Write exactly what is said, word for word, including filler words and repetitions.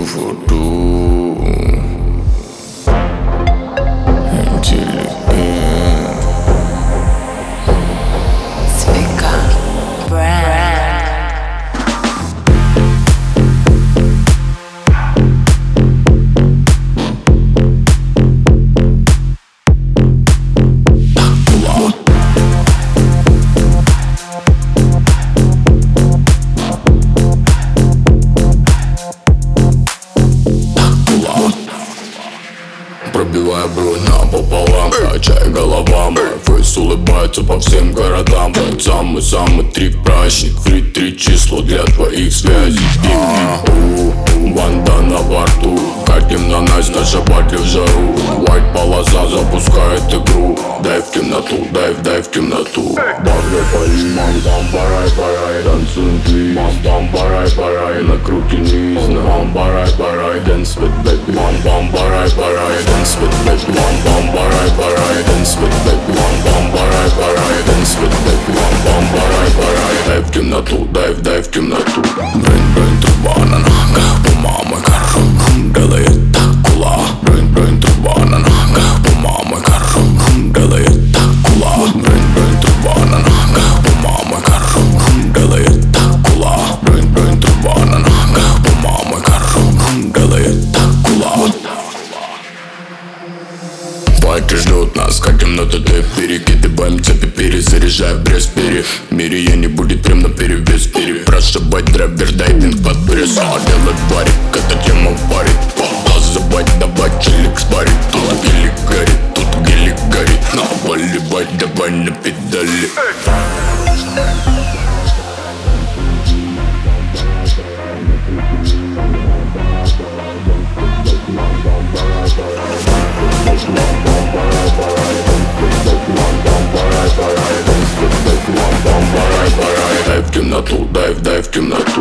for two. Интеллигент. Свика Брэнд. Пробивая бронь напополам, качая голова. Мой фейс улыбается по всем городам. Тот самый-самый трип-пращик, фри три число для твоих связей. Пикник, банда на борту, катим на Настя, наша парти в жару. White полоса запускает игру. Дай в темноту, дай, дай в темноту. Багры пали, мам-там, парай-парай, танцуем твист. Мам-там, парай-парай, накрутим низ. Мам, парай-парай, dance with baby. Мам-там, парай-парай, dance with baby. Мам-там, парай-парай, dance with baby. Мам-там, парай-парай, dance with baby. Мам-там, парай-парай. Дай в темноту, дай, дай в темноту. Брейн-брейн, труба на ногах, по мамы кору, делает так кула. Брейн-брейн, труба на ногах, по мамы кору, делает так кула. Брейн-брейн, труба на ногах, по мамы кору, делает так кула. Брейн-брейн, труба на ногах, по мамы кору, делает так кула. Байки ждут нас, хотим на ТТ. Перекидываем цепи, перезаряжая в Брест. Перемирие не будет прям на перевес. Перепрошибать драйвер, дайвинг под пресс. А делать барик, это тема парит. Газовать, давай челик спарит. Тут гелик горит, тут гелик горит. Наваливать, давай на педали. Дай в темноту, дай, дай в темноту.